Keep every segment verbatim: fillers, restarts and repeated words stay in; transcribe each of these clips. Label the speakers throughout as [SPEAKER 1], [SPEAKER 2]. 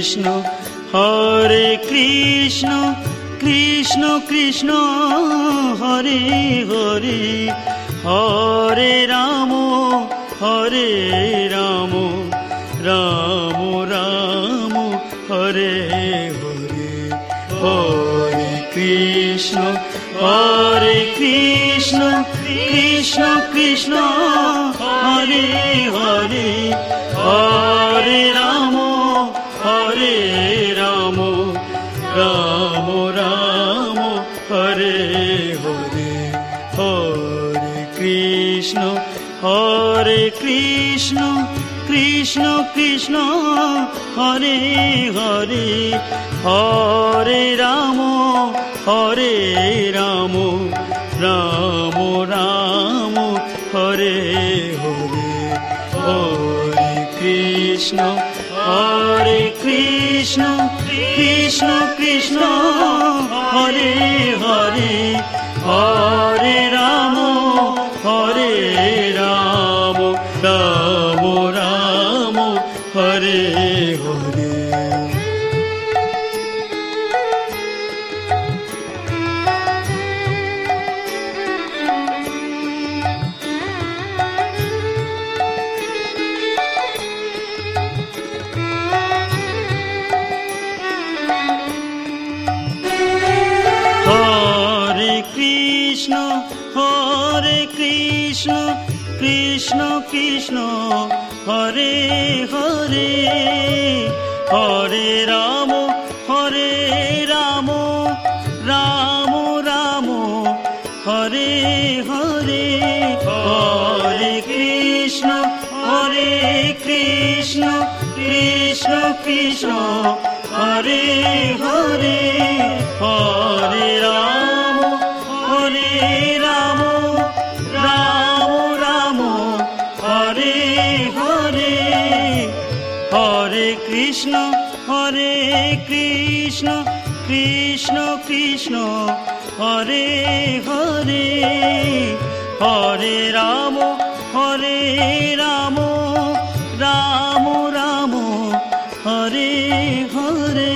[SPEAKER 1] Krishna Hare Krishna Krishna Krishna Hare Hare Hare Ram Hare Ram Ram Ram Hare Hare Hare Krishna Hare Krishna Krishna Krishna Hare Hare Hare Ram Hare Ram Ram Ram Hare Hare Hare Krishna Hare Krishna Krishna Krishna Hare Hare Hare Ram Hare Ram Ram Ram Hare Hare Hare Krishna Hare Krishna Krishna Krishna Hare Hare Hare Ram Hare Ram Ram Ram Hare Hare Hare Krishna Krishna Krishna Hare Hare Hare Ram Hare Ram Ram Ram Hare Hare Hare Krishna Hare Krishna Krishna Krishna Hare Hare Hare Ram Hare Ram Ram Ram Hare Hare Hare Krishna Hare Krishna Krishna Krishna Hare Hare Hare Ram Hare Ram Ram Ram Hare Hare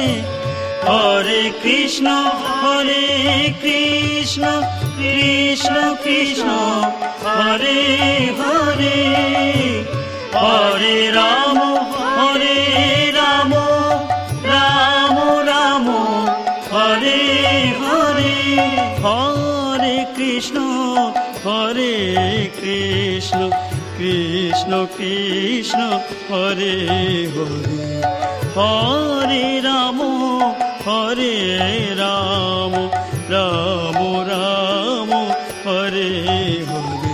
[SPEAKER 1] Hare Krishna Hare Krishna Krishna Krishna Hare Hare Hare Ram Hare Ram Ram Ram Hare Hare Hare Krishna Hare Krishna Krishna Krishna Hare Hare Hare Ram Hare Ram Ram Ram Hare Hare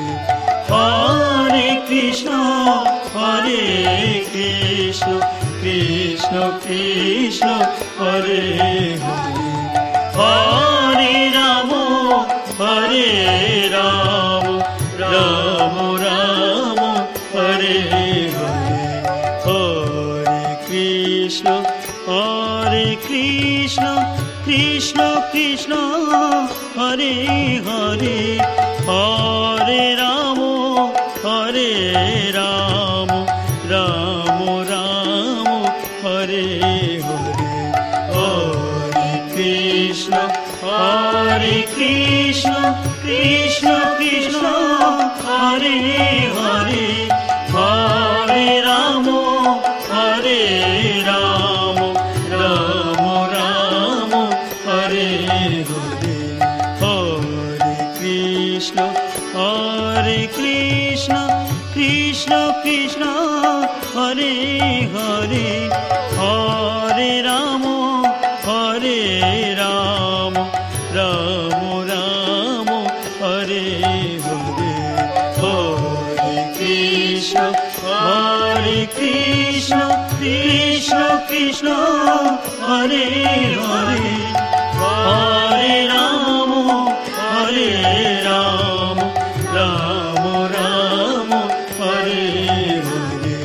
[SPEAKER 1] Hare Krishna Hare Krishna Krishna Krishna Hare Hare Hare Ram Hare Ram Ram Ram Hare Hare Hare Krishna Hare Krishna Krishna Krishna Hare Hare Hare Ram Hare Ram Ram Ram Hare Hare Hare Krishna Hare Krishna Krishna Krishna Hare Hare Hare Ram Hare Ram Ram Ram Hare Hare Hare Krishna Hare Krishna Krishna Krishna Hare Hare Hare Ram Hare Ram Ram Ram Hare Hare Hare Krishna Hare Krishna Krishna Krishna Hare Hare Hare Ram Hare Ram Ram Ram Hare Hare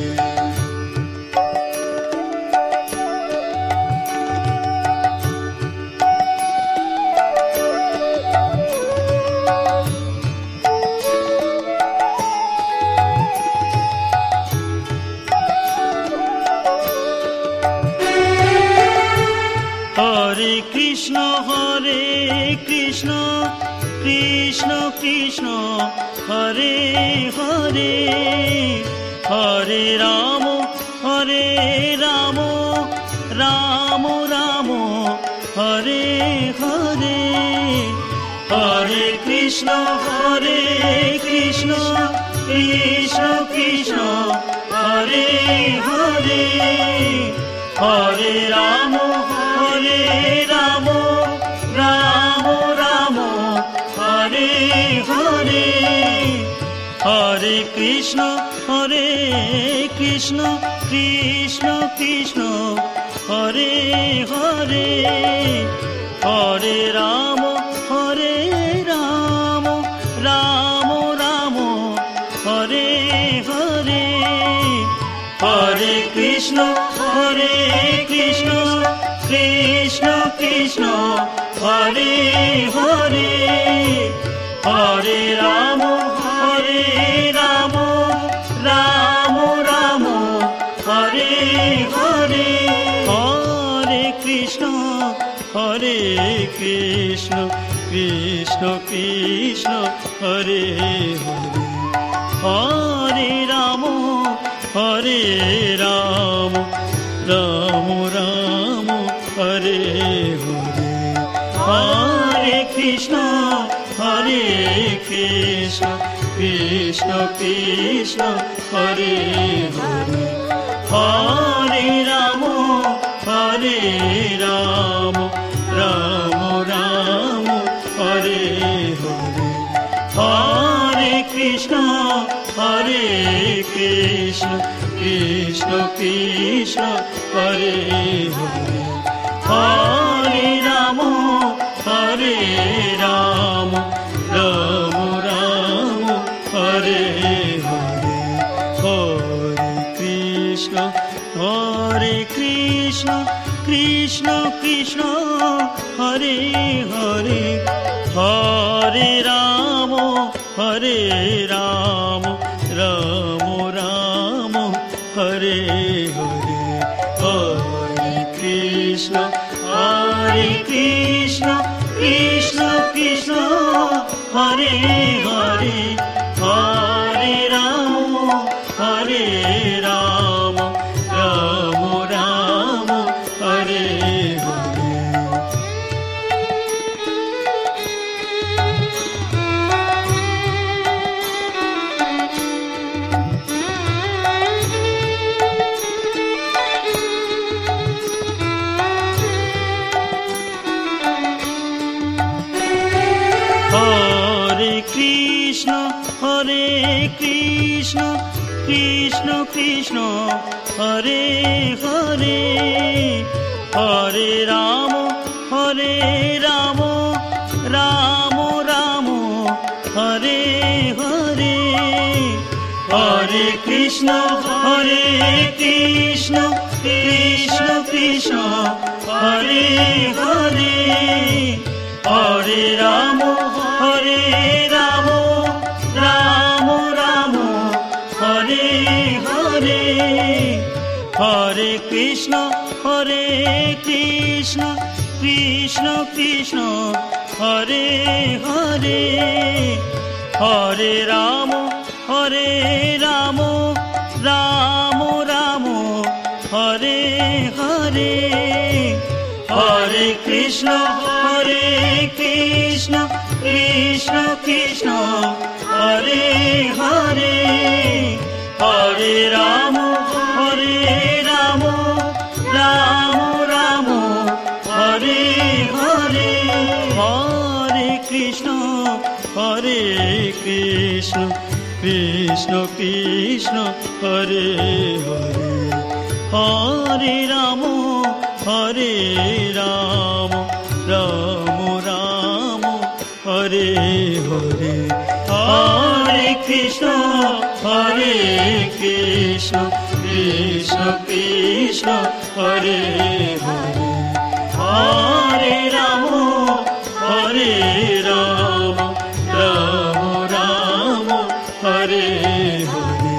[SPEAKER 1] Hare Krishna Hare Krishna Krishna Krishna Hare Hare Hare Ram Hare Ram Ram Ram Hare Hare Hare Krishna Hare Krishna Krishna Krishna Hare Hare Hare Ram Hare Ram Ram Ram Hare Hare Hare Krishna Hare Krishna Krishna Krishna Hare Hare Hare Ram Hare Ram Ram Ram Hare Hare Hare Krishna Hare Krishna Krishna Krishna Hare Hare Hare Ram Hare Ram Ram Ram Hare Hare Hare Krishna Hare Krishna Krishna Krishna Hare Hare Hare Ram Hare Ram Ram Ram Hare Hare Hare Krishna Hare Krishna Krishna Krishna Hare Hare Hare Ram Hare Ram Ram Ram Hare Hare Hare Krishna Hare Krishna Krishna Krishna Hare Hare Hare Ram Hare Ram Ram Ram Hare Hare Hare Krishna Hare Krishna Krishna Krishna Hare Hare Hare Ram Hare Ram Ram Ram Hare Hare Hare Krishna Hare Krishna Krishna Krishna Hare Hare Hare Ram Hare Ram Ram Ram Hare Hare Hare Krishna Hare Krishna Krishna Krishna Hare Hare Hare Ram Hare Ram Ram Ram Hare Hare Hare Krishna Hare Krishna Krishna Krishna Hare Hare Hare Ram Hare Ram Ram Ram Hare Hare Hare Krishna Hare Krishna Krishna Krishna Hare Hare Hare Ram Hare Ram Ram Ram Hare Hare Hare Krishna Hare Krishna Krishna Krishna Hare Hare Hare Ram Hare Ram Ram Ram Hare Hare Hare Krishna Hare Krishna Krishna Krishna Hare Hare Hare Ram Hare Ram Ram Ram Hare Hare Hare Krishna Hare Krishna Krishna Krishna Hare Hare Hare Ram Hare Ram Ram Ram Hare Hare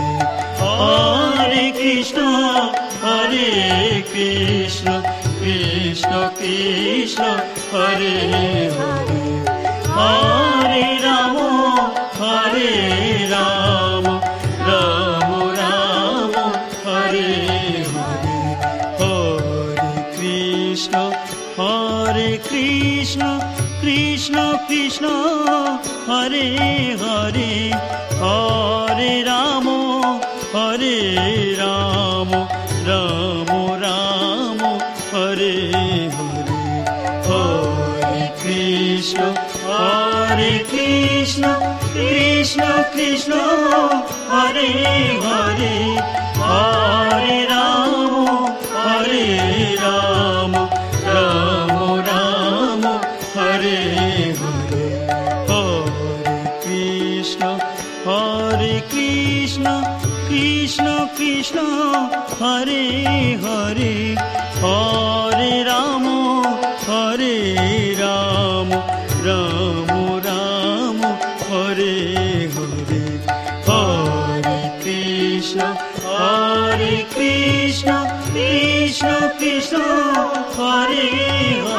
[SPEAKER 1] Hare Krishna Hare Krishna Krishna Krishna Krishna Hare Hare Hare Ram Hare Ram Ram Ram Hare Hare Hare Krishna Hare Krishna Krishna Krishna Hare Hare Hare Ram Hare Ram Ram Ram Hare Hare Hare Krishna Hare Krishna Krishna Krishna Hare Hare Hare Ram Hare Ram Ram Ram Hare Hare Hare Krishna Hare Krishna Krishna Krishna Hare Hare Hare Ram Hare Ram Ram Ram Hare Hare Hare Krishna Hare Krishna Krishna Krishna Hare